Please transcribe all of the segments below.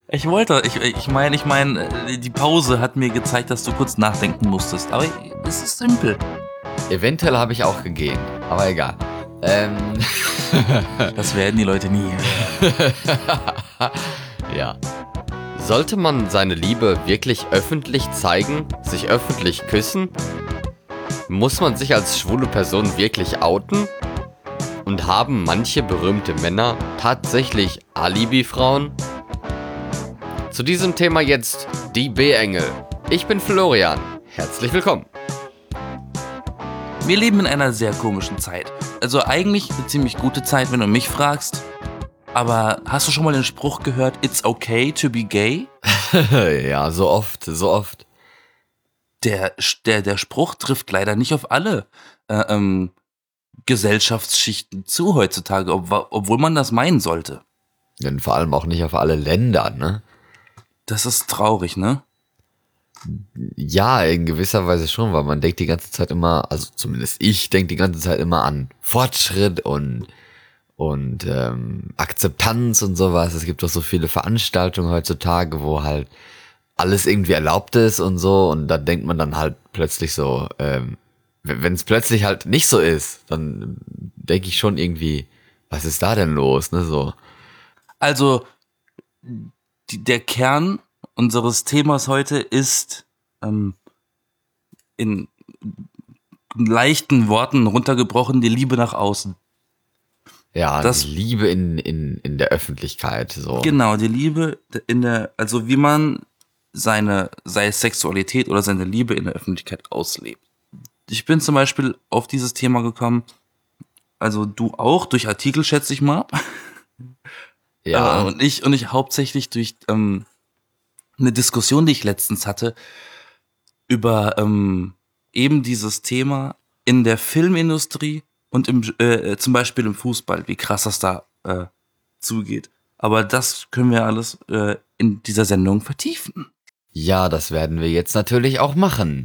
Ich meine, die Pause hat mir gezeigt, dass du kurz nachdenken musstest. Aber es ist simpel. Eventuell habe ich auch gegeben, aber egal. Das werden die Leute nie hören. Ja. Sollte man seine Liebe wirklich öffentlich zeigen, sich öffentlich küssen? Muss man sich als schwule Person wirklich outen? Und haben manche berühmte Männer tatsächlich Alibi-Frauen? Zu diesem Thema jetzt die B-Engel. Ich bin Florian. Herzlich willkommen. Wir leben in einer sehr komischen Zeit. Also eigentlich eine ziemlich gute Zeit, wenn du mich fragst. Aber hast du schon mal den Spruch gehört, it's okay to be gay? Ja, so oft. Der Spruch trifft leider nicht auf alle Gesellschaftsschichten zu heutzutage, obwohl man das meinen sollte. Und vor allem auch nicht auf alle Länder, ne? Das ist traurig, ne? Ja, in gewisser Weise schon, weil man denkt die ganze Zeit immer, also zumindest ich denke die ganze Zeit immer an Fortschritt und Akzeptanz und sowas. Es gibt doch so viele Veranstaltungen heutzutage, wo halt alles irgendwie erlaubt ist und so, und da denkt man dann halt plötzlich so, wenn es plötzlich halt nicht so ist, dann denke ich schon irgendwie, was ist da denn los, ne, so. Also, der Kern unseres Themas heute ist in leichten Worten runtergebrochen die Liebe nach außen. Ja, Das- die Liebe in der Öffentlichkeit, so. Genau, die Liebe also wie man sei es Sexualität oder seine Liebe in der Öffentlichkeit auslebt. Ich bin zum Beispiel auf dieses Thema gekommen, also du auch, durch Artikel, schätze ich mal. Ja, Und ich hauptsächlich durch eine Diskussion, die ich letztens hatte, über eben dieses Thema in der Filmindustrie und zum Beispiel im Fußball, wie krass das da zugeht. Aber das können wir alles in dieser Sendung vertiefen. ja, das werden wir jetzt natürlich auch machen.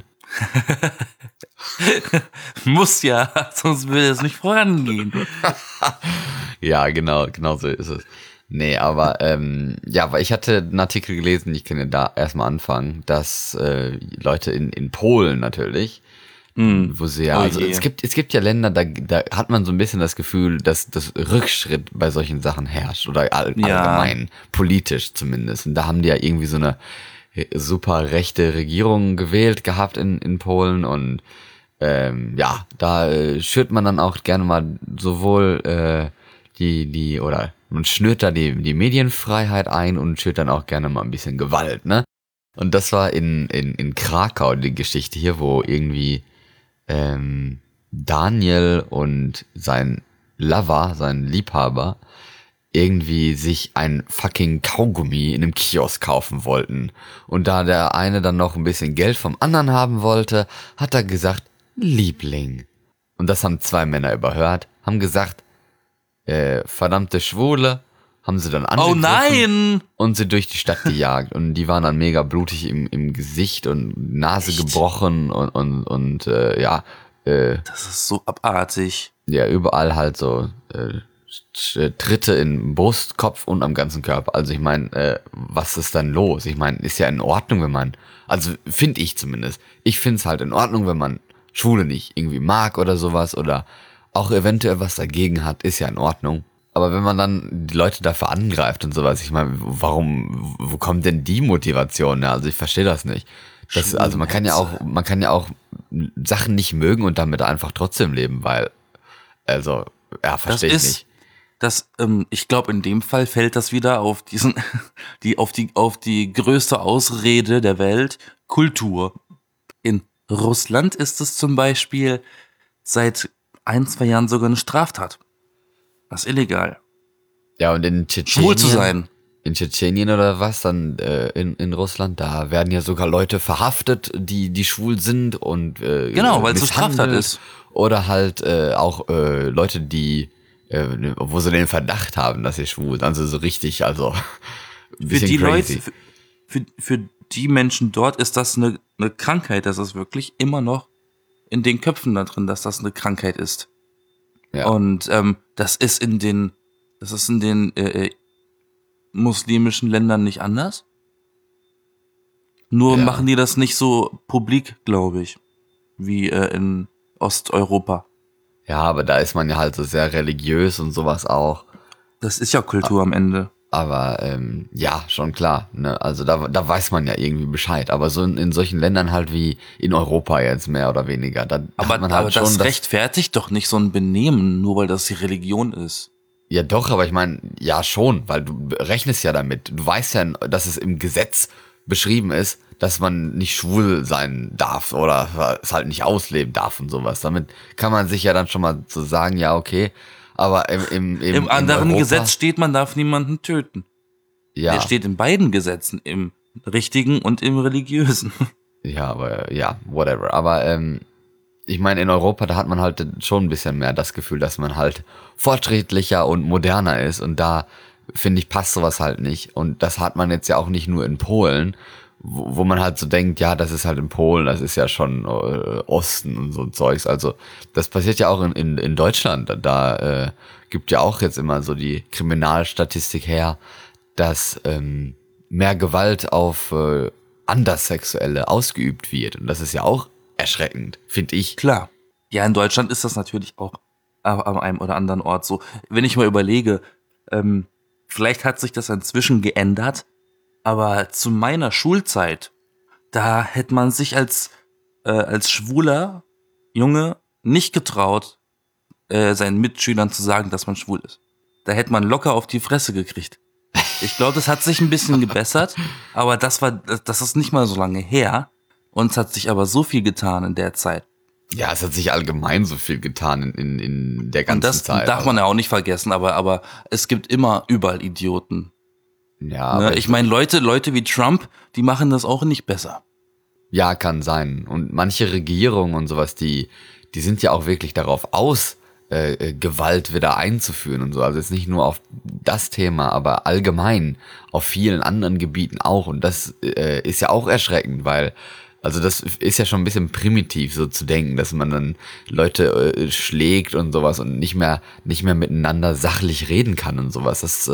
Muss ja, sonst würde es nicht vorangehen. Ja, genau so ist es. Nee, aber ja, weil ich hatte einen Artikel gelesen, ich kann ja da erstmal anfangen, dass Leute in Polen natürlich, wo sie ja, Oh also je. es gibt ja Länder, da hat man so ein bisschen das Gefühl, dass das Rückschritt bei solchen Sachen herrscht oder allgemein, politisch zumindest. Und da haben die ja irgendwie so eine super rechte Regierung gewählt gehabt in Polen, und ja, da schürt man dann auch gerne mal sowohl oder man schnürt da die Medienfreiheit ein und schürt dann auch gerne mal ein bisschen Gewalt, ne? Und das war in Krakau die Geschichte hier, wo irgendwie Daniel und sein Lover, sein Liebhaber, irgendwie sich ein fucking Kaugummi in einem Kiosk kaufen wollten. Und da der eine dann noch ein bisschen Geld vom anderen haben wollte, hat er gesagt, Liebling. Und das haben zwei Männer überhört, haben gesagt, verdammte Schwule, haben sie dann Oh angegriffen nein! und sie durch die Stadt gejagt. Und die waren dann mega blutig im Gesicht und Nase Echt? gebrochen und ja, Das ist so abartig. ja, überall halt so Tritte in Brust, Kopf und am ganzen Körper. Also ich meine, was ist dann los? Ich meine, ist ja in Ordnung, wenn man, also finde ich zumindest, ich finde es halt in Ordnung, wenn man Schwule nicht irgendwie mag oder sowas oder auch eventuell was dagegen hat, ist ja in Ordnung. Aber wenn man dann die Leute dafür angreift und sowas, ich meine, wo kommt denn die Motivation? Ja, also ich verstehe das nicht. Also man kann ja auch Sachen nicht mögen und damit einfach trotzdem leben, weil, also, ja, verstehe ich nicht. Ich glaube, in dem Fall fällt das wieder auf auf die größte Ausrede der Welt, Kultur. In Russland ist es zum Beispiel seit 1-2 Jahren sogar eine Straftat. Das ist illegal. Ja, und in Tschetschenien, Schwul zu sein. in Tschetschenien oder was, dann in Russland, da werden ja sogar Leute verhaftet, die schwul sind und Genau, weil es eine Straftat misshandelt. ist. Oder halt auch Leute, die wo sie den Verdacht haben, dass sie schwul sind. Also so richtig, also ein Für bisschen die crazy. Leute, für die Menschen dort ist das eine Krankheit. Das ist wirklich immer noch in den Köpfen da drin, dass das eine Krankheit ist. Ja. Und das ist in den muslimischen Ländern nicht anders? Nur machen die das nicht so publik, glaube ich, wie in Osteuropa. Ja, aber da ist man ja halt so sehr religiös und sowas auch. Das ist ja Kultur am Ende. Aber ja, schon klar. Ne? Also da weiß man ja irgendwie Bescheid. Aber so in solchen Ländern halt wie in Europa jetzt mehr oder weniger. Da hat man halt aber schon das rechtfertigt doch nicht so ein Benehmen, nur weil das die Religion ist. Ja doch, aber ich meine, ja schon, weil du rechnest ja damit. Du weißt ja, dass es im Gesetz beschrieben ist, dass man nicht schwul sein darf oder es halt nicht ausleben darf und sowas. Damit kann man sich ja dann schon mal so sagen, ja okay, aber im anderen Europa, Gesetz steht, man darf niemanden töten. ja, Der steht in beiden Gesetzen, im richtigen und im religiösen. ja, aber ja, whatever. Aber ich meine, in Europa, da hat man halt schon ein bisschen mehr das Gefühl, dass man halt fortschrittlicher und moderner ist und da finde ich, passt sowas halt nicht. Und das hat man jetzt ja auch nicht nur in Polen, wo man halt so denkt, ja, das ist halt in Polen, das ist ja schon Osten und so ein Zeugs. Also das passiert ja auch in Deutschland. Da gibt ja auch jetzt immer so die Kriminalstatistik her, dass mehr Gewalt auf Anderssexuelle ausgeübt wird. Und das ist ja auch erschreckend, finde ich. Klar. Ja, in Deutschland ist das natürlich auch an einem oder anderen Ort so. Wenn ich mal überlege, vielleicht hat sich das inzwischen geändert, aber zu meiner Schulzeit, da hätte man sich als schwuler Junge nicht getraut, seinen Mitschülern zu sagen, dass man schwul ist. Da hätte man locker auf die Fresse gekriegt. Ich glaube, das hat sich ein bisschen gebessert, aber das ist nicht mal so lange her. Und es hat sich aber so viel getan in der Zeit. Ja, es hat sich allgemein so viel getan in der ganzen Und das Zeit. darf man ja auch nicht vergessen, aber es gibt immer überall Idioten. Ja, Ne? aber Ich meine, Leute wie Trump, die machen das auch nicht besser. ja, kann sein. Und manche Regierungen und sowas, die sind ja auch wirklich darauf aus, Gewalt wieder einzuführen und so. Also jetzt nicht nur auf das Thema, aber allgemein auf vielen anderen Gebieten auch. Und das ist ja auch erschreckend, weil also das ist ja schon ein bisschen primitiv, so zu denken, dass man dann Leute schlägt und sowas und nicht mehr miteinander sachlich reden kann und sowas. Das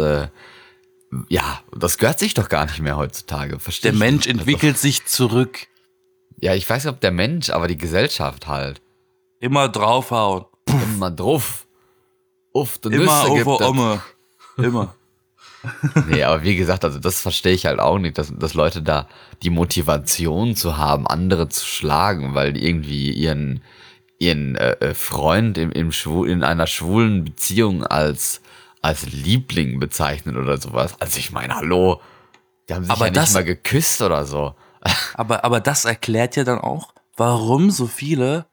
ja, das gehört sich doch gar nicht mehr heutzutage. Verstehe Der ich Mensch nicht. entwickelt sich zurück. Ja, ich weiß nicht, ob der Mensch, aber die Gesellschaft halt. Immer draufhauen. Immer drauf. Uff, du Immer Nüsse auf gibt der es. Omme. Immer. Nee, aber wie gesagt, also das verstehe ich halt auch nicht, dass Leute da die Motivation zu haben, andere zu schlagen, weil die irgendwie ihren Freund in einer schwulen Beziehung als Liebling bezeichnen oder sowas. Also ich meine, hallo, die haben sich Aber ja nicht das- mal geküsst oder so. Aber das erklärt ja dann auch, warum so viele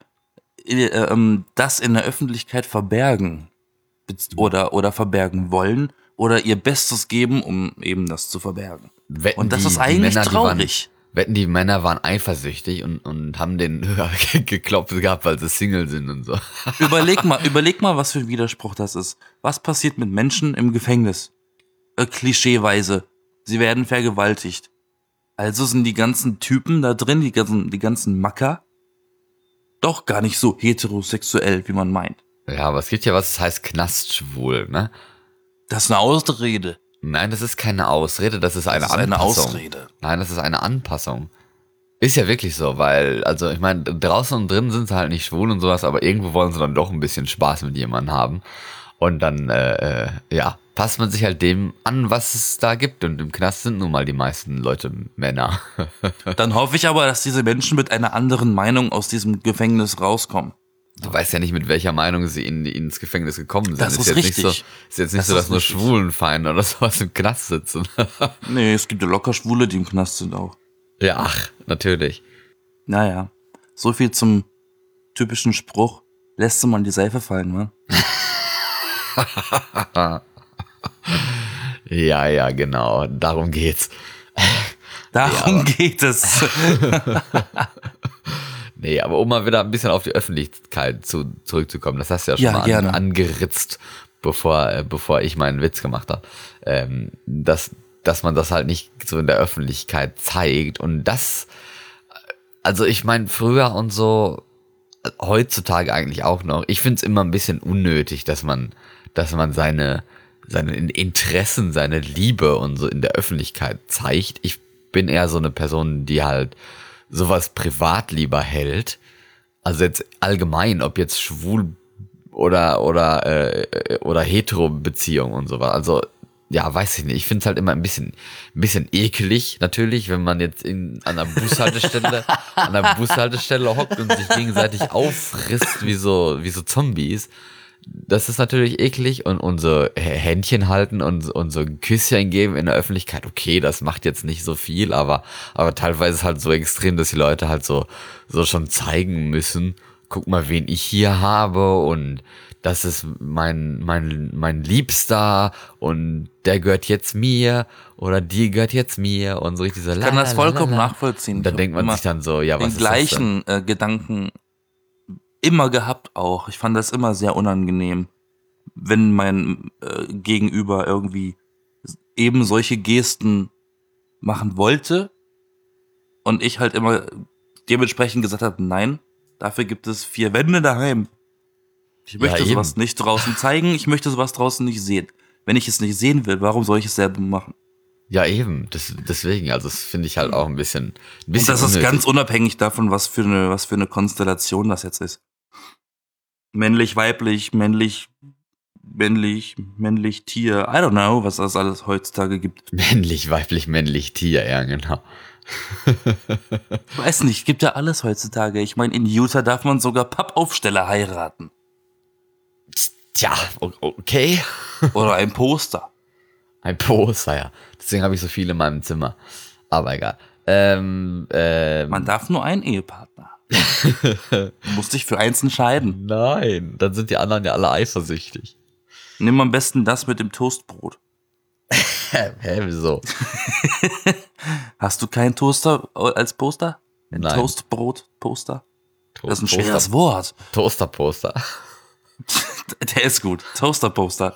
das in der Öffentlichkeit verbergen oder verbergen wollen oder ihr Bestes geben, um eben das zu verbergen. Wetten, Und das ist die eigentlich Männer, traurig. Wetten, die Männer waren eifersüchtig und haben den geklopft gehabt, weil sie Single sind und so. Überleg mal, was für ein Widerspruch das ist. Was passiert mit Menschen im Gefängnis? Klischeeweise. Sie werden vergewaltigt. Also sind die ganzen Typen da drin, die ganzen Macker, doch gar nicht so heterosexuell, wie man meint. Ja, aber es gibt ja was, das heißt Knastschwul, ne? Das ist eine Ausrede. Nein, das ist keine Ausrede, das ist eine Das ist eine Anpassung. Ausrede. Nein, das ist eine Anpassung. Ist ja wirklich so, weil, also ich meine, draußen und drin sind sie halt nicht schwul und sowas, aber irgendwo wollen sie dann doch ein bisschen Spaß mit jemandem haben. Und dann, ja, passt man sich halt dem an, was es da gibt. Und im Knast sind nun mal die meisten Leute Männer. Dann hoffe ich aber, dass diese Menschen mit einer anderen Meinung aus diesem Gefängnis rauskommen. Du weißt ja nicht, mit welcher Meinung sie ins Gefängnis gekommen sind. Das ist jetzt richtig. Nicht so, ist jetzt nicht Das so, dass ist nur richtig. Schwulenfeinde oder sowas im Knast sitzen. Nee, es gibt ja locker Schwule, die im Knast sind auch. Ja, ach, natürlich. Naja, so viel zum typischen Spruch. Lässt du mal die Seife fallen, ne? Ja, genau. Darum geht's. Darum geht es. Nee, aber um mal wieder ein bisschen auf die Öffentlichkeit zurückzukommen, das hast du ja schon Ja, mal gerne. angeritzt, bevor ich meinen Witz gemacht habe, dass man das halt nicht so in der Öffentlichkeit zeigt und das, also ich meine früher und so, heutzutage eigentlich auch noch, ich find's immer ein bisschen unnötig, dass man seine seine Interessen, seine Liebe und so in der Öffentlichkeit zeigt. Ich bin eher so eine Person, die halt sowas privat lieber hält. Also jetzt allgemein, ob jetzt schwul oder hetero-Beziehung und sowas. Also ja, weiß ich nicht. Ich finde es halt immer ein bisschen ekelig, natürlich, wenn man jetzt an einer Bushaltestelle hockt und sich gegenseitig auffrisst wie so Zombies. Das ist natürlich eklig und so Händchen halten und so ein Küsschen geben in der Öffentlichkeit. Okay, das macht jetzt nicht so viel, aber teilweise ist es halt so extrem, dass die Leute halt so schon zeigen müssen. Guck mal, wen ich hier habe und das ist mein Liebster und der gehört jetzt mir oder die gehört jetzt mir und so richtig so. Ich kann das vollkommen nachvollziehen. Da denkt man sich dann so, ja, was ist das denn? Den gleichen Gedanken immer gehabt auch. Ich fand das immer sehr unangenehm, wenn mein Gegenüber irgendwie eben solche Gesten machen wollte und ich halt immer dementsprechend gesagt habe, nein, dafür gibt es 4 Wände daheim. Ich möchte sowas nicht draußen zeigen, ich möchte sowas draußen nicht sehen. Wenn ich es nicht sehen will, warum soll ich es selber machen? Ja, eben. Deswegen, also das finde ich halt auch ein bisschen und das unnötig. ist ganz unabhängig davon, was für eine Konstellation das jetzt ist. Männlich, weiblich, männlich, Tier. I don't know, was das alles heutzutage gibt. Männlich, weiblich, männlich, Tier, ja, genau. Ich weiß nicht, gibt ja alles heutzutage. Ich meine, in Utah darf man sogar Pappaufsteller heiraten. Tja, okay. Oder ein Poster. Ein Poster, ja. Deswegen habe ich so viele in meinem Zimmer. Aber egal. Man darf nur einen Ehepartner. Du musst dich für eins entscheiden. Nein, dann sind die anderen ja alle eifersüchtig. Nimm am besten das mit dem Toastbrot. Hä, wieso? Hast du keinen Toaster als Poster? Ein Nein. Toastbrot-Poster? Das ist ein schweres Wort. Toaster-Poster. Der ist gut. Toaster-Poster.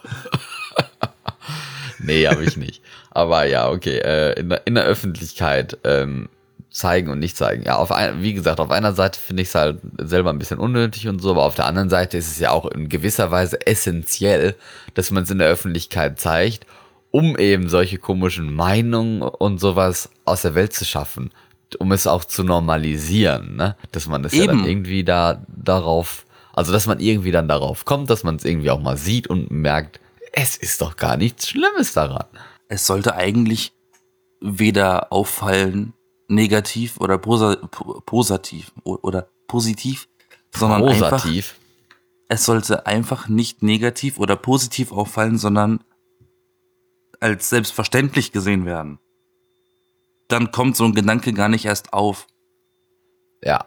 Nee, habe ich nicht. Aber ja, okay. In der Öffentlichkeit zeigen und nicht zeigen. Ja, wie gesagt, auf einer Seite finde ich es halt selber ein bisschen unnötig und so, aber auf der anderen Seite ist es ja auch in gewisser Weise essentiell, dass man es in der Öffentlichkeit zeigt, um eben solche komischen Meinungen und sowas aus der Welt zu schaffen, um es auch zu normalisieren, ne? Dass man es ja dann irgendwie darauf, also dass man irgendwie dann darauf kommt, dass man es irgendwie auch mal sieht und merkt, es ist doch gar nichts Schlimmes daran. Es sollte eigentlich weder auffallen, negativ oder positiv, sondern einfach, es sollte einfach nicht negativ oder positiv auffallen, sondern als selbstverständlich gesehen werden. Dann kommt so ein Gedanke gar nicht erst auf. Ja.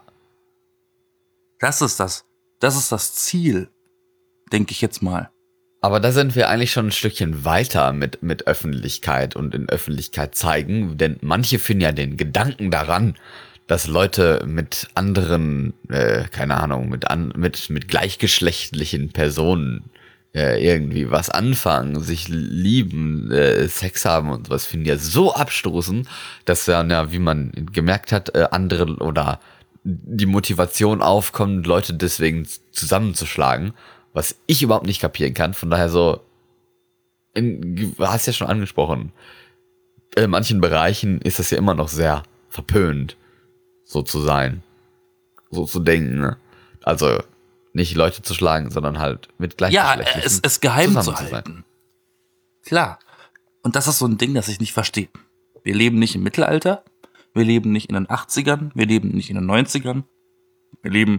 Das ist das Ziel, denke ich jetzt mal. Aber da sind wir eigentlich schon ein Stückchen weiter mit Öffentlichkeit und in Öffentlichkeit zeigen, denn manche finden ja den Gedanken daran, dass Leute mit anderen, keine Ahnung, mit gleichgeschlechtlichen Personen irgendwie was anfangen, sich lieben, Sex haben und sowas, finden ja so abstoßend, dass dann ja, wie man gemerkt hat, andere oder die Motivation aufkommt, Leute deswegen zusammenzuschlagen, was ich überhaupt nicht kapieren kann. Von daher so, du hast ja schon angesprochen, in manchen Bereichen ist das ja immer noch sehr verpönt, so zu sein, so zu denken, ne? Also nicht Leute zu schlagen, sondern halt mit gleichgeschlechtlichen. Ja, es geheim zu halten. Klar. Und das ist so ein Ding, das ich nicht verstehe. Wir leben nicht im Mittelalter, wir leben nicht in den 80ern, wir leben nicht in den 90ern, wir leben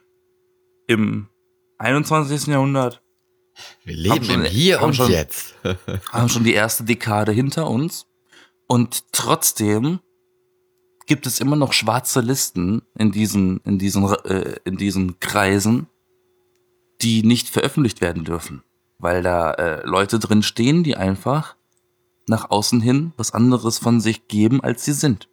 im 21. Jahrhundert. Wir leben im Hier und Jetzt. Haben schon die erste Dekade hinter uns. Und trotzdem gibt es immer noch schwarze Listen in diesen Kreisen, die nicht veröffentlicht werden dürfen. Weil da Leute drin stehen, die einfach nach außen hin was anderes von sich geben, als sie sind.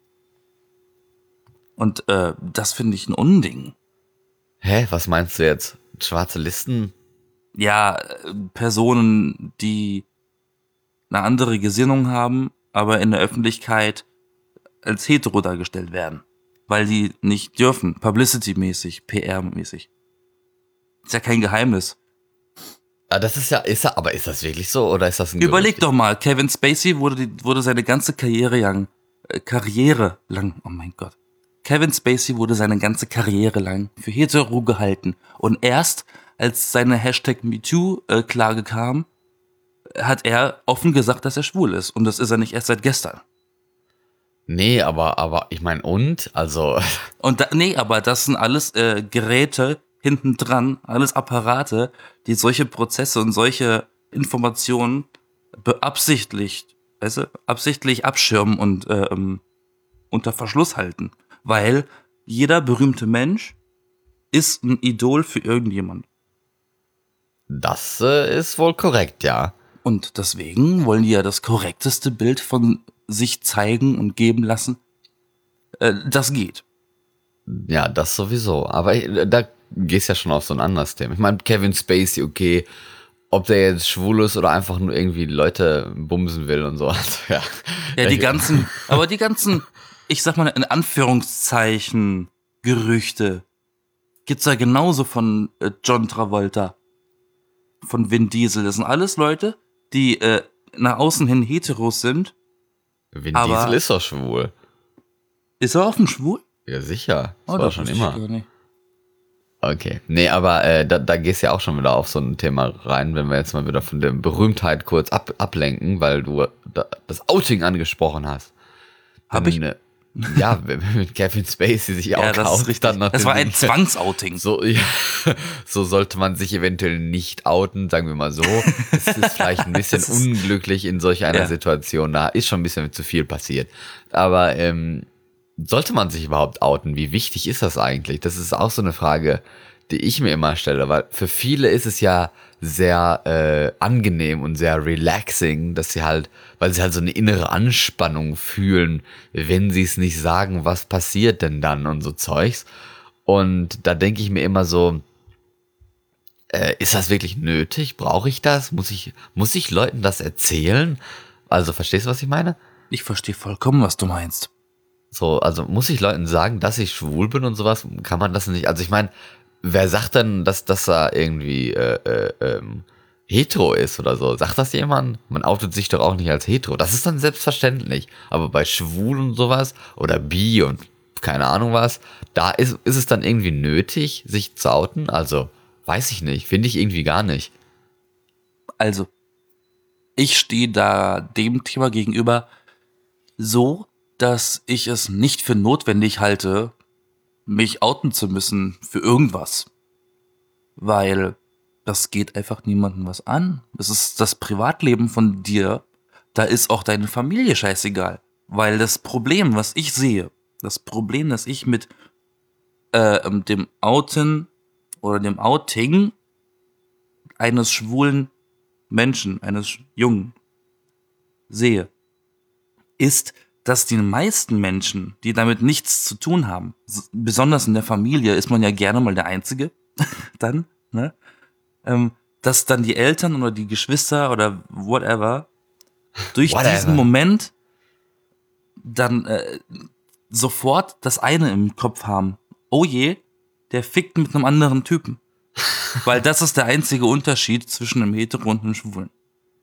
Und das finde ich ein Unding. Hä, was meinst du jetzt? Schwarze Listen? Ja, Personen, die eine andere Gesinnung haben, aber in der Öffentlichkeit als hetero dargestellt werden. Weil die nicht dürfen, publicity-mäßig, PR-mäßig. Ist ja kein Geheimnis. Das aber ist das wirklich so oder ist das ein Überleg Gerücht? doch mal, Kevin Spacey wurde seine ganze Karriere lang, oh mein Gott. Kevin Spacey wurde seine ganze Karriere lang für hetero gehalten. Und erst, als seine #MeToo-Klage kam, hat er offen gesagt, dass er schwul ist. Und das ist er nicht erst seit gestern. Nee, aber ich meine, also, Aber das sind alles Geräte hinten dran, alles Apparate, die solche Prozesse und solche Informationen absichtlich abschirmen und unter Verschluss halten. Weil jeder berühmte Mensch ist ein Idol für irgendjemand. das ist wohl korrekt, ja. Und deswegen wollen die ja das korrekteste Bild von sich zeigen und geben lassen. Das geht. Ja, das sowieso. Aber da gehst ja schon auf so ein anderes Thema. Ich meine, Kevin Spacey, okay, ob der jetzt schwul ist oder einfach nur irgendwie Leute bumsen will und so. Also, ja. Ja, die ganzen, ich sag mal in Anführungszeichen, Gerüchte gibt's ja genauso von John Travolta, von Vin Diesel. Das sind alles Leute, die nach außen hin heteros sind. Vin aber Diesel ist doch schwul. Ist er offen schwul? Ja, sicher. Das war das schon wusste ich immer. gar nicht. Okay. Nee, aber da gehst du ja auch schon wieder auf so ein Thema rein, wenn wir jetzt mal wieder von der Berühmtheit kurz ablenken, weil du das Outing angesprochen hast. Hab ich? Ja, wenn mit Kevin Spacey sich auch das ist richtig. Das war ein Zwangsouting. So, ja, so sollte man sich eventuell nicht outen, sagen wir mal so. Es ist vielleicht ein bisschen unglücklich in solch einer Situation. Da ist schon ein bisschen zu viel passiert. Aber sollte man sich überhaupt outen? Wie wichtig ist das eigentlich? Das ist auch so eine Frage, die ich mir immer stelle, weil für viele ist es ja sehr angenehm und sehr relaxing, dass sie halt, weil sie halt so eine innere Anspannung fühlen, wenn sie es nicht sagen, was passiert denn dann und so Zeugs. Und da denke ich mir immer so, ist das wirklich nötig? Brauche ich das? Muss ich Leuten das erzählen? Also verstehst du, was ich meine? Ich verstehe vollkommen, was du meinst. So, also muss ich Leuten sagen, dass ich schwul bin und sowas? Kann man das nicht? Also ich meine, wer sagt denn, dass er irgendwie hetero ist oder so? Sagt das jemand? Man outet sich doch auch nicht als hetero. Das ist dann selbstverständlich. Aber bei schwul und sowas oder bi und keine Ahnung was, da ist es dann irgendwie nötig, sich zu outen? Also, weiß ich nicht. Finde ich irgendwie gar nicht. Also, ich stehe da dem Thema gegenüber so, dass ich es nicht für notwendig halte, mich outen zu müssen für irgendwas. Weil das geht einfach niemandem was an. Das ist das Privatleben von dir. Da ist auch deine Familie scheißegal. Weil das Problem, was ich sehe, das Problem, das ich mit dem Outen oder dem Outing eines schwulen Menschen, eines Jungen sehe, ist, dass die meisten Menschen, die damit nichts zu tun haben, besonders in der Familie ist man ja gerne mal der Einzige, dann, ne, dass dann die Eltern oder die Geschwister oder whatever durch diesen Moment dann sofort das eine im Kopf haben. Oh je, der fickt mit einem anderen Typen. Weil das ist der einzige Unterschied zwischen einem Hetero und einem Schwulen.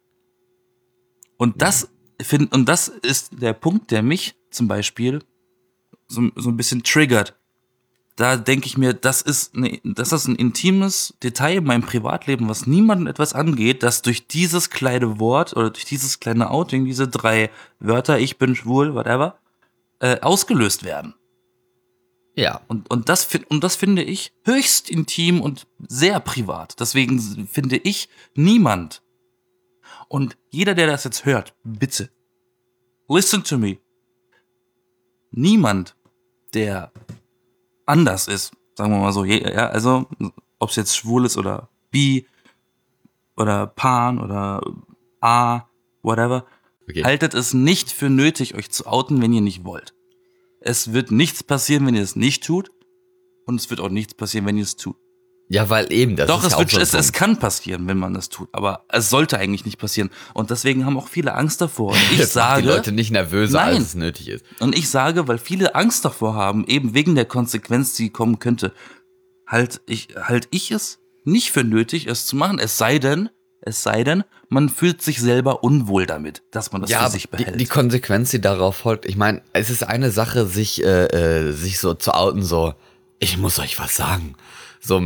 Und das ist der Punkt, der mich zum Beispiel so ein bisschen triggert. Da denke ich mir, das ist ein intimes Detail in meinem Privatleben, was niemandem etwas angeht, dass durch dieses kleine Wort oder durch dieses kleine Outing, diese 3 Wörter, ich bin schwul, whatever, ausgelöst werden. Ja. Und das finde ich höchst intim und sehr privat. Deswegen finde ich niemand. Und jeder, der das jetzt hört, bitte, listen to me. Niemand, der anders ist, sagen wir mal so, ja, also ob es jetzt schwul ist oder bi oder pan oder a, whatever, haltet es nicht für nötig, euch zu outen, wenn ihr nicht wollt. Es wird nichts passieren, wenn ihr es nicht tut, und es wird auch nichts passieren, wenn ihr es tut. Ja, weil eben, das Doch, ist ja auch so es kann passieren, wenn man das tut, aber es sollte eigentlich nicht passieren. Und deswegen haben auch viele Angst davor. Und ich das sage, macht die Leute nicht nervöser, als es nötig ist. Und ich sage, weil viele Angst davor haben, eben wegen der Konsequenz, die kommen könnte, halt ich es nicht für nötig, es zu machen. Es sei denn, Es sei denn, man fühlt sich selber unwohl damit, dass man das für sich behält. Die Konsequenz, die darauf folgt, ich meine, es ist eine Sache, sich so zu outen, so, ich muss euch was sagen. So,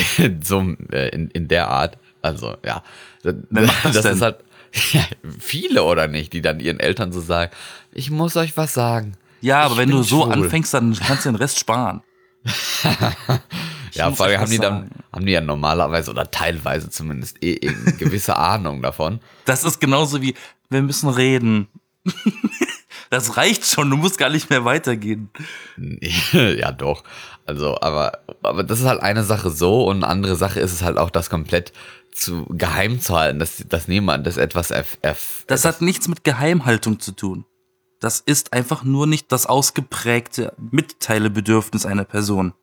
in der Art. Also, ja. Wer macht das denn? Ist halt ja, viele oder nicht, die dann ihren Eltern so sagen, ich muss euch was sagen. Ja, aber wenn du so schwul. anfängst, dann kannst du den Rest sparen. Ja, muss vor allem euch was sagen. haben die ja normalerweise oder teilweise zumindest eine gewisse Ahnung davon. Das ist genauso wie, wir müssen reden. Das reicht schon, du musst gar nicht mehr weitergehen. Ja, doch. Also, aber das ist halt eine Sache so und eine andere Sache ist es halt auch, das komplett zu geheim zu halten, dass niemand das etwas Das hat nichts mit Geheimhaltung zu tun. Das ist einfach nur nicht das ausgeprägte Mitteilebedürfnis einer Person.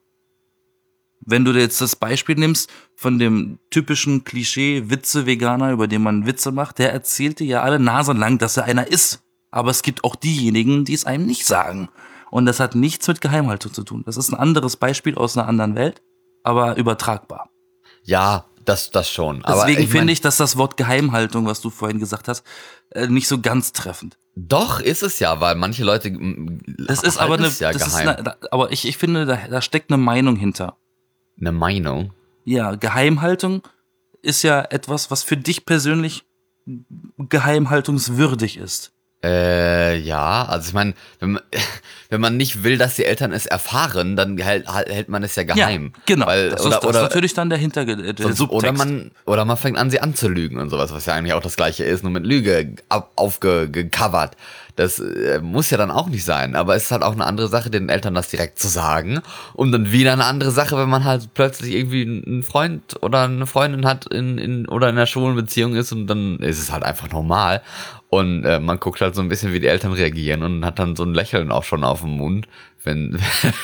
Wenn du dir jetzt das Beispiel nimmst von dem typischen Klischee-Witze-Veganer, über den man Witze macht, der erzählte ja alle Nase lang, dass er einer ist. Aber es gibt auch diejenigen, die es einem nicht sagen. Und das hat nichts mit Geheimhaltung zu tun. Das ist ein anderes Beispiel aus einer anderen Welt, aber übertragbar. Ja, das schon. Deswegen Aber finde ich, dass das Wort Geheimhaltung, was du vorhin gesagt hast, nicht so ganz treffend. Doch, ist es ja, weil manche Leute Das ist aber aber ich finde, da steckt eine Meinung hinter. Eine Meinung. Ja, Geheimhaltung ist ja etwas, was für dich persönlich geheimhaltungswürdig ist. Ja, also ich meine, wenn man nicht will, dass die Eltern es erfahren, dann hält man es ja geheim. Ja, genau. Weil, das ist natürlich dann der Subtext. Oder man fängt an, sie anzulügen und sowas, was ja eigentlich auch das Gleiche ist, nur mit Lüge aufgecovert. Das muss ja dann auch nicht sein, aber es ist halt auch eine andere Sache, den Eltern das direkt zu sagen und dann wieder eine andere Sache, wenn man halt plötzlich irgendwie einen Freund oder eine Freundin hat oder in einer schwulen Beziehung ist und dann ist es halt einfach normal und man guckt halt so ein bisschen, wie die Eltern reagieren und hat dann so ein Lächeln auch schon auf dem Mund, wenn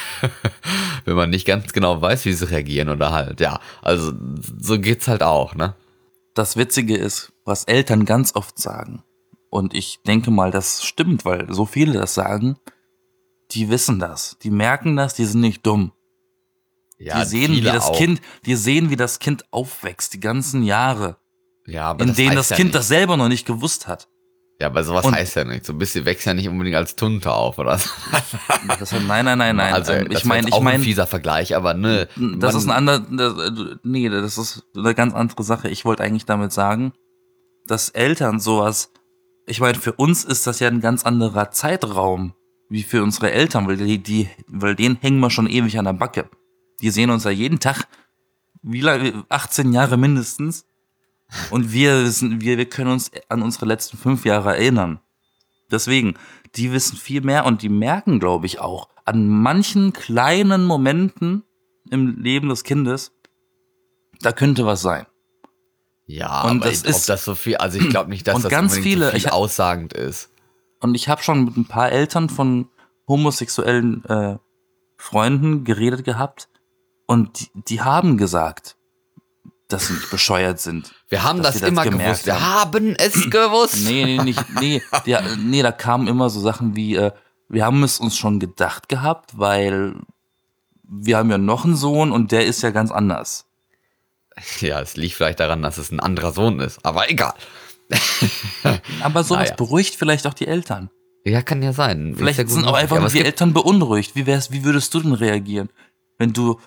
wenn man nicht ganz genau weiß, wie sie reagieren oder halt, ja, also so geht's halt auch, ne? Das Witzige ist, was Eltern ganz oft sagen, und ich denke mal, das stimmt, weil so viele das sagen, die wissen das, die merken das, die sind nicht dumm. Ja, die sehen, wie das Kind aufwächst, die ganzen Jahre, ja, aber in denen das ja Kind nicht. das selber noch nicht gewusst hat. Ja, aber sowas heißt ja nicht. So ein bisschen wächst ja nicht unbedingt als Tunte auf, oder? Nein. Also, ich meine, ein fieser Vergleich, aber ne. Das ist das ist eine ganz andere Sache. Ich wollte eigentlich damit sagen, dass Eltern sowas, ich meine, für uns ist das ja ein ganz anderer Zeitraum, wie für unsere Eltern, weil weil denen hängen wir schon ewig an der Backe. Die sehen uns ja jeden Tag, wie lange, 18 Jahre mindestens. Und wir können uns an unsere letzten 5 Jahre erinnern. Deswegen, die wissen viel mehr und die merken, glaube ich, auch an manchen kleinen Momenten im Leben des Kindes, da könnte was sein. Ja, und aber ob das so viel, also ich glaube nicht, dass das ganz unbedingt viele, so viel aussagend ist. Und ich habe schon mit ein paar Eltern von homosexuellen Freunden geredet gehabt und die haben gesagt, dass sie nicht bescheuert sind. Wir haben das immer gewusst. Wir haben es gewusst. Nee, da kamen immer so Sachen wie, wir haben es uns schon gedacht gehabt, weil wir haben ja noch einen Sohn und der ist ja ganz anders. Ja, es liegt vielleicht daran, dass es ein anderer Sohn ist, aber egal. Aber sowas beruhigt vielleicht auch die Eltern. Ja, kann ja sein. Vielleicht ja sind auch einfach nur die Eltern beunruhigt. Wie würdest du denn reagieren, wenn du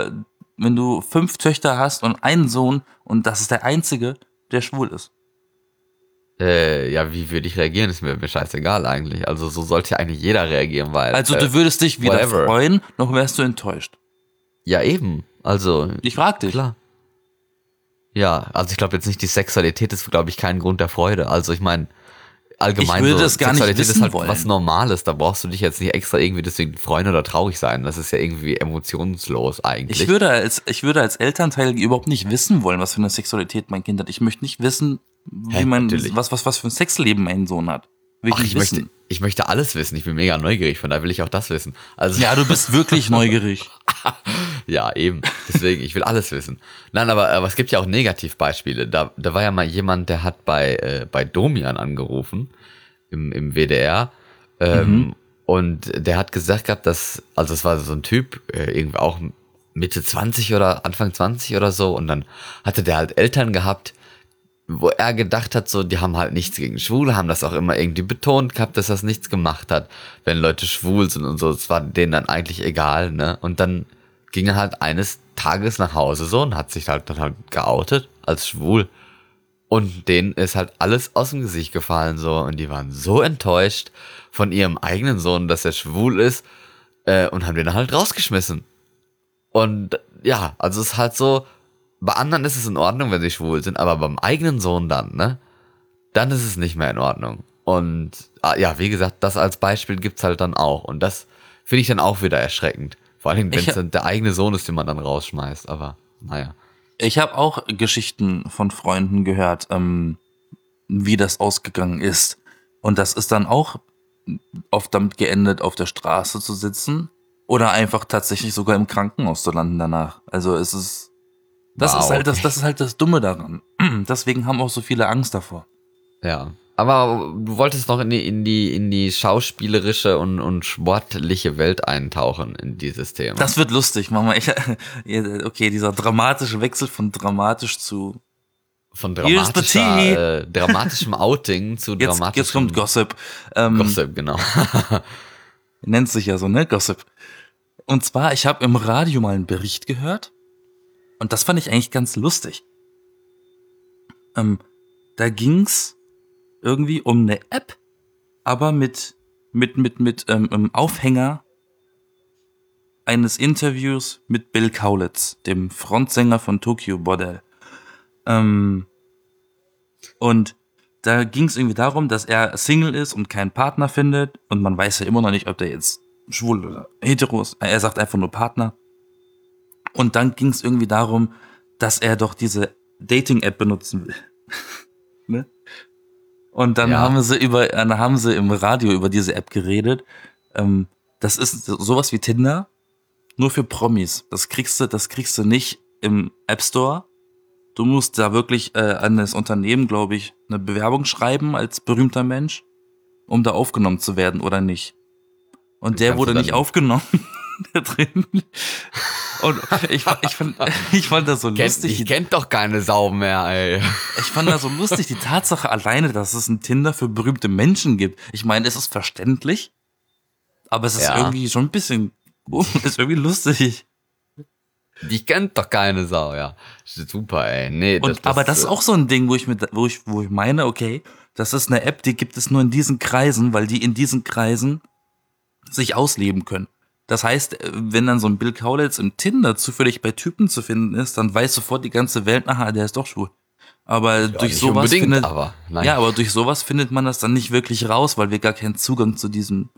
5 Töchter hast und einen Sohn und das ist der einzige, der schwul ist? Ja, wie würde ich reagieren? Ist mir scheißegal eigentlich. Also so sollte ja eigentlich jeder reagieren, weil... Also du würdest dich weder freuen, noch wärst du enttäuscht. Ja, eben. Also... Ich frag dich. Klar. Ja, also ich glaube jetzt nicht, die Sexualität ist, glaube ich, kein Grund der Freude. Also ich meine, allgemein ich würde das gar nicht Sexualität wissen ist halt wollen. was Normales. Da brauchst du dich jetzt nicht extra irgendwie deswegen freuen oder traurig sein. Das ist ja irgendwie emotionslos eigentlich. Ich würde als Elternteil überhaupt nicht wissen wollen, was für eine Sexualität mein Kind hat. Ich möchte nicht wissen, was für ein Sexleben mein Sohn hat. Ich möchte alles wissen. Ich bin mega neugierig, von daher will ich auch das wissen. Also ja, du bist wirklich neugierig. Ja, eben. Deswegen, ich will alles wissen. Nein, aber es gibt ja auch Negativbeispiele. Da war ja mal jemand, der hat bei Domian angerufen, im WDR. Und der hat gesagt gehabt, also es war so ein Typ, irgendwie auch Mitte 20 oder Anfang 20 oder so. Und dann hatte der halt Eltern gehabt, wo er gedacht hat, so, die haben halt nichts gegen Schwule, haben das auch immer irgendwie betont gehabt, dass das nichts gemacht hat, wenn Leute schwul sind und so, es war denen dann eigentlich egal, ne? Und dann ging er halt eines Tages nach Hause so und hat sich halt dann halt geoutet als schwul. Und denen ist halt alles aus dem Gesicht gefallen so und die waren so enttäuscht von ihrem eigenen Sohn, dass er schwul ist, und haben den halt rausgeschmissen. Und ja, also es ist halt so, bei anderen ist es in Ordnung, wenn sie schwul sind, aber beim eigenen Sohn dann, ne? Dann ist es nicht mehr in Ordnung. Und ja, wie gesagt, das als Beispiel gibt's halt dann auch. Und das finde ich dann auch wieder erschreckend. Vor allem, wenn es dann der eigene Sohn ist, den man dann rausschmeißt. Aber naja. Ich habe auch Geschichten von Freunden gehört, wie das ausgegangen ist. Und das ist dann auch oft damit geendet, auf der Straße zu sitzen oder einfach tatsächlich sogar im Krankenhaus zu landen danach. Also es ist das Wow. ist halt das Dumme daran. Deswegen haben auch so viele Angst davor. Ja. Aber du wolltest noch in die schauspielerische und sportliche Welt eintauchen in dieses Thema. Das wird lustig, Mama. Okay, dieser dramatische Wechsel von dramatisch zu Von Here's the tea. dramatischem Outing zu dramatischem... Jetzt kommt Gossip. Gossip, genau. Nennt sich ja so, ne? Gossip. Und zwar, ich habe im Radio mal einen Bericht gehört und das fand ich eigentlich ganz lustig. Da ging's irgendwie um eine App, aber mit Aufhänger eines Interviews mit Bill Kaulitz, dem Frontsänger von Tokyo Bordel. Und da ging es irgendwie darum, dass er Single ist und keinen Partner findet und man weiß ja immer noch nicht, ob der jetzt schwul oder hetero ist. Er sagt einfach nur Partner. Und dann ging es irgendwie darum, dass er doch diese Dating-App benutzen will. Ne? Und dann haben sie im Radio über diese App geredet. Das ist sowas wie Tinder, nur für Promis. Das kriegst du nicht im App Store. Du musst da wirklich an das Unternehmen, glaube ich, eine Bewerbung schreiben als berühmter Mensch, um da aufgenommen zu werden oder nicht. Und der wurde nicht aufgenommen da drin. Und ich fand das so lustig. Ich kennt doch keine Sau mehr, ey. Ich fand das so lustig, die Tatsache alleine, dass es ein Tinder für berühmte Menschen gibt. Ich meine, es ist verständlich, aber es ist irgendwie schon ein bisschen, ist irgendwie lustig. Die kennt doch keine Sau, ja. Super, ey. Nee, aber das ist auch so ein Ding, wo ich meine, okay, das ist eine App, die gibt es nur in diesen Kreisen, weil die in diesen Kreisen sich ausleben können. Das heißt, wenn dann so ein Bill Kaulitz im Tinder zufällig bei Typen zu finden ist, dann weiß sofort die ganze Welt, aha, der ist doch schwul. Aber durch sowas aber durch sowas findet man das dann nicht wirklich raus, weil wir gar keinen Zugang zu diesem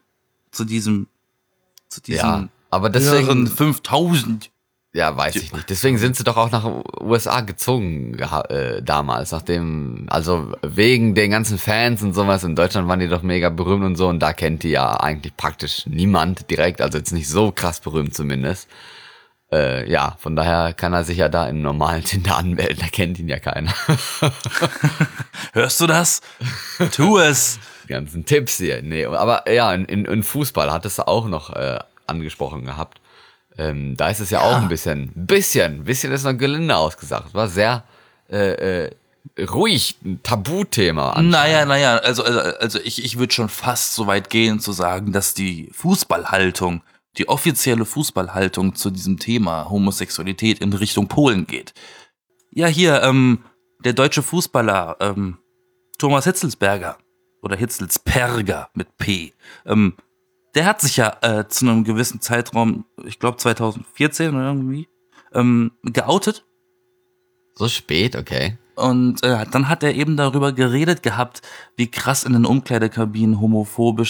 aber deswegen 5000. Ja, weiß ich nicht. Deswegen sind sie doch auch nach USA gezogen damals, also wegen den ganzen Fans und sowas. In Deutschland waren die doch mega berühmt und so und da kennt die ja eigentlich praktisch niemand direkt, also jetzt nicht so krass berühmt zumindest. Ja, von daher kann er sich ja da in normalen Tinder anmelden, da kennt ihn ja keiner. Hörst du das? Tu es! Die ganzen Tipps hier. Nee, aber ja, in Fußball hattest du auch noch angesprochen gehabt. Da ist es ja auch ein bisschen ist noch gelinde ausgesagt. War sehr ruhig, ein Tabuthema. Naja, also ich würde schon fast so weit gehen zu sagen, dass die offizielle Fußballhaltung zu diesem Thema Homosexualität in Richtung Polen geht. Ja, hier, der deutsche Fußballer Thomas Hitzelsberger oder Hitzelsperger mit P, der hat sich ja zu einem gewissen Zeitraum, ich glaube 2014 oder irgendwie, geoutet. So spät, okay. Und dann hat er eben darüber geredet gehabt, wie krass in den Umkleidekabinen homophobe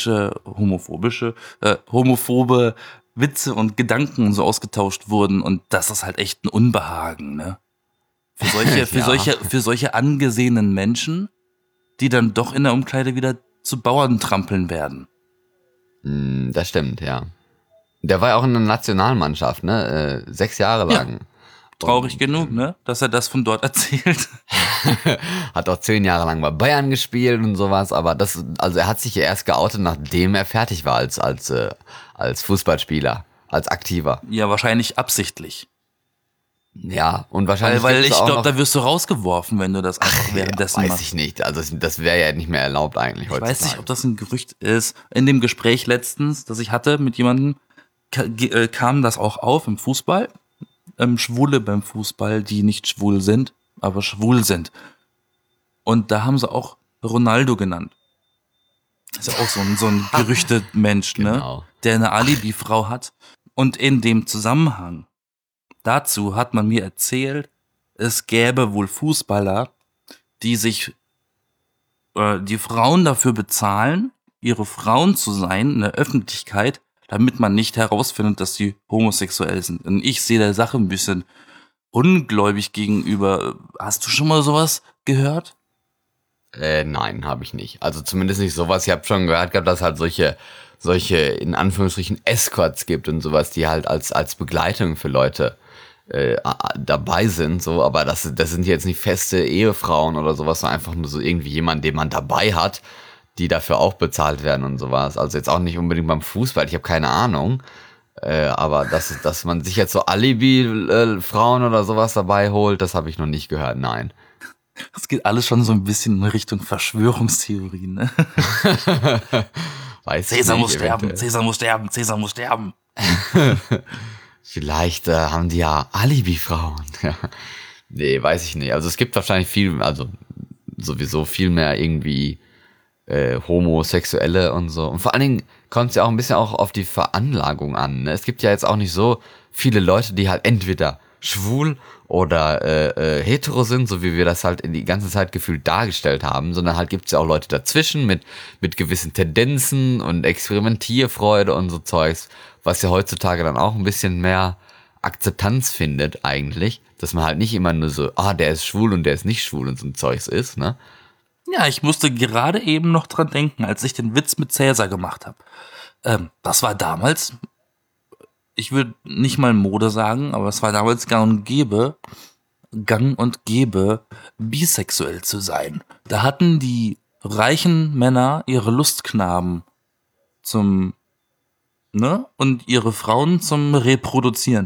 Witze und Gedanken so ausgetauscht wurden. Und das ist halt echt ein Unbehagen, ne? Für solche angesehenen Menschen, die dann doch in der Umkleide wieder zu Bauern trampeln werden. Das stimmt, ja. Der war ja auch in der Nationalmannschaft, ne? 6 Jahre lang. Ja. Traurig genug, ne? Dass er das von dort erzählt. Hat auch 10 Jahre lang bei Bayern gespielt und sowas, aber also er hat sich ja erst geoutet, nachdem er fertig war als Fußballspieler, als Aktiver. Ja, wahrscheinlich absichtlich. Ja, und wahrscheinlich Weil gibt's ich auch glaube, noch, da wirst du rausgeworfen, wenn du das einfach währenddessen weiß machst. ich nicht. Also das wäre ja nicht mehr erlaubt eigentlich Ich weiß nicht, heutzutage. ob das ein Gerücht ist. In dem Gespräch letztens, das ich hatte mit jemandem, kam das auch auf im Fußball. Schwule beim Fußball, die nicht schwul sind, aber schwul sind. Und da haben sie auch Ronaldo genannt. Ist ja auch so ein Gerüchte-Mensch, ne? Genau. Der eine Alibi-Frau hat. Und in dem Zusammenhang dazu hat man mir erzählt, es gäbe wohl Fußballer, die sich die Frauen dafür bezahlen, ihre Frauen zu sein in der Öffentlichkeit, damit man nicht herausfindet, dass sie homosexuell sind. Und ich sehe der Sache ein bisschen ungläubig gegenüber. Hast du schon mal sowas gehört? Nein, habe ich nicht. Also zumindest nicht sowas. Ich habe schon gehört gehabt, dass halt solche in Anführungsstrichen Escorts gibt und sowas, die halt als Begleitung für Leute dabei sind, so, aber das sind jetzt nicht feste Ehefrauen oder sowas, sondern einfach nur so irgendwie jemand, den man dabei hat, die dafür auch bezahlt werden und sowas. Also jetzt auch nicht unbedingt beim Fußball, ich habe keine Ahnung. Aber dass man sich jetzt so Alibi-Frauen oder sowas dabei holt, das habe ich noch nicht gehört, nein. Das geht alles schon so ein bisschen in Richtung Verschwörungstheorien, ne? Weiß ich Cäsar nicht, muss sterben, eventuell. Cäsar muss sterben, Cäsar muss sterben. Vielleicht haben die ja Alibi-Frauen. Ja. Nee, weiß ich nicht. Also es gibt wahrscheinlich viel, also sowieso viel mehr irgendwie Homosexuelle und so. Und vor allen Dingen kommt es ja auch ein bisschen auch auf die Veranlagung an. Ne? Es gibt ja jetzt auch nicht so viele Leute, die halt entweder schwul oder hetero sind, so wie wir das halt in die ganze Zeit gefühlt dargestellt haben, sondern halt gibt es ja auch Leute dazwischen mit gewissen Tendenzen und Experimentierfreude und so Zeugs, was ja heutzutage dann auch ein bisschen mehr Akzeptanz findet eigentlich, dass man halt nicht immer nur so, der ist schwul und der ist nicht schwul und so ein Zeugs ist, ne? Ja, ich musste gerade eben noch dran denken, als ich den Witz mit Cäsar gemacht habe. Das war damals, ich würde nicht mal Mode sagen, aber es war damals gang und gäbe, bisexuell zu sein. Da hatten die reichen Männer ihre Lustknaben und ihre Frauen zum Reproduzieren.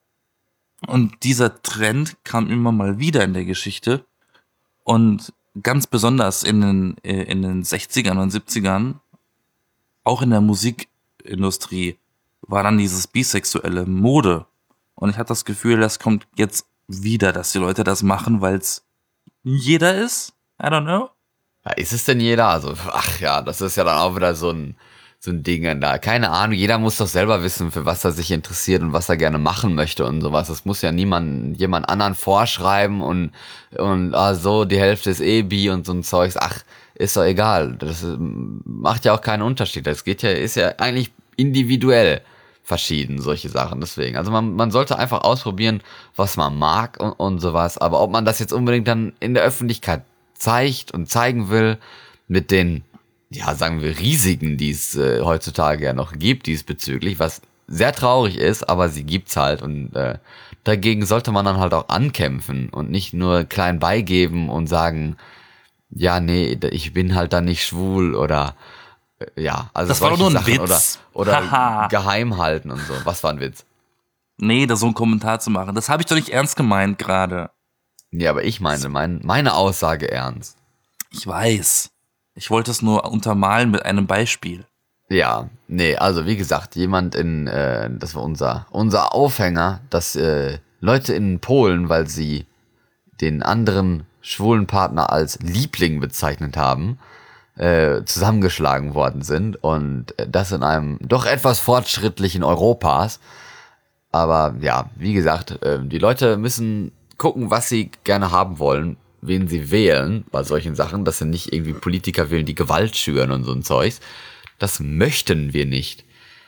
Und dieser Trend kam immer mal wieder in der Geschichte und ganz besonders in den 60ern und 70ern, auch in der Musikindustrie, war dann dieses bisexuelle Mode. Und ich hatte das Gefühl, das kommt jetzt wieder, dass die Leute das machen, weil es jeder ist. I don't know. Ja, ist es denn jeder? Also, ach ja, das ist ja dann auch wieder so ein Ding da. Keine Ahnung, jeder muss doch selber wissen, für was er sich interessiert und was er gerne machen möchte und sowas. Das muss ja jemand anderen vorschreiben und so, die Hälfte ist eh bi und so ein Zeugs. Ach, ist doch egal. Das macht ja auch keinen Unterschied. Ist ja eigentlich individuell verschieden, solche Sachen. Deswegen, also man sollte einfach ausprobieren, was man mag und sowas. Aber ob man das jetzt unbedingt dann in der Öffentlichkeit zeigt und zeigen will, mit den, ja, sagen wir, Risiken, die es heutzutage ja noch gibt diesbezüglich, was sehr traurig ist, aber sie gibt's halt und dagegen sollte man dann halt auch ankämpfen und nicht nur klein beigeben und sagen, ja, nee, ich bin halt dann nicht schwul oder ja, also Das war doch solche nur ein Sachen Witz. oder Haha. geheim halten und so. Was war ein Witz? Nee, da so einen Kommentar zu machen. Das habe ich doch nicht ernst gemeint gerade. Nee, aber ich meine Aussage ernst. Ich weiß. Ich wollte es nur untermalen mit einem Beispiel. Ja, nee, also wie gesagt, das war unser Aufhänger, dass Leute in Polen, weil sie den anderen schwulen Partner als Liebling bezeichnet haben, zusammengeschlagen worden sind und das in einem doch etwas fortschrittlichen Europas. Aber ja, wie gesagt, die Leute müssen gucken, was sie gerne haben wollen, wen sie wählen bei solchen Sachen, dass sie nicht irgendwie Politiker wählen, die Gewalt schüren und so ein Zeugs. Das möchten wir nicht.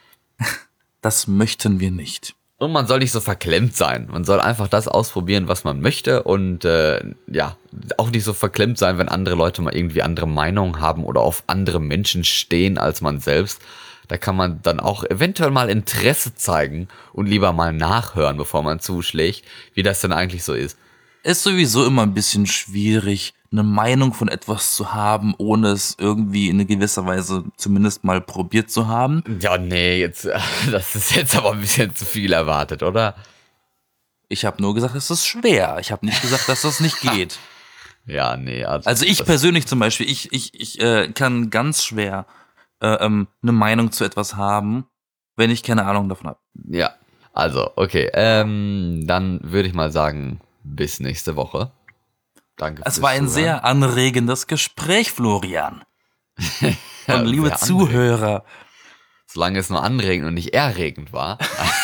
Das möchten wir nicht. Und man soll nicht so verklemmt sein. Man soll einfach das ausprobieren, was man möchte und ja, auch nicht so verklemmt sein, wenn andere Leute mal irgendwie andere Meinungen haben oder auf andere Menschen stehen als man selbst. Da kann man dann auch eventuell mal Interesse zeigen und lieber mal nachhören, bevor man zuschlägt, wie das denn eigentlich so ist. Ist sowieso immer ein bisschen schwierig, eine Meinung von etwas zu haben, ohne es irgendwie in eine gewisse Weise zumindest mal probiert zu haben. Ja, nee, das ist jetzt aber ein bisschen zu viel erwartet, oder? Ich habe nur gesagt, es ist schwer. Ich habe nicht gesagt, dass das nicht geht. Ja, nee. Also ich persönlich zum Beispiel, ich kann ganz schwer eine Meinung zu etwas haben, wenn ich keine Ahnung davon habe. Ja, also, okay. Dann würde ich mal sagen, bis nächste Woche. Danke Es fürs war ein Zuhören. sehr anregendes Gespräch, Florian. Ja, Und liebe sehr Zuhörer, Solange es nur anregend und nicht erregend war.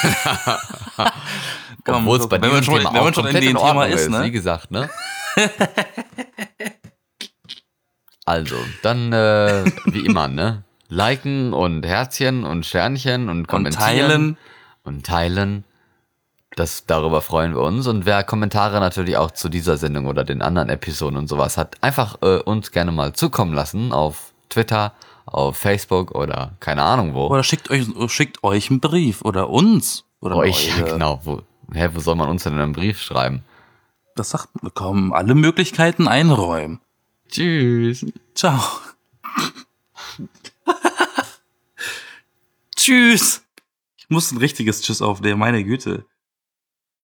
Komm, Obwohl es bei wenn man diesem schon- Thema wenn auch man schon in komplett dem in Ordnung Thema ist, ne? Wie gesagt, ne? Also, dann wie immer, ne? Liken und Herzchen und Sternchen und und kommentieren. teilen. Und teilen. Darüber freuen wir uns. Und wer Kommentare natürlich auch zu dieser Sendung oder den anderen Episoden und sowas hat, einfach uns gerne mal zukommen lassen auf Twitter, auf Facebook oder keine Ahnung wo. Oder schickt euch einen Brief oder uns. Oder Euch, ja, eure- genau. Wo soll man uns denn einen Brief schreiben? Das sagt, wir kommen alle Möglichkeiten einräumen. Tschüss. Ciao. Tschüss. Ich muss ein richtiges Tschüss aufnehmen, meine Güte.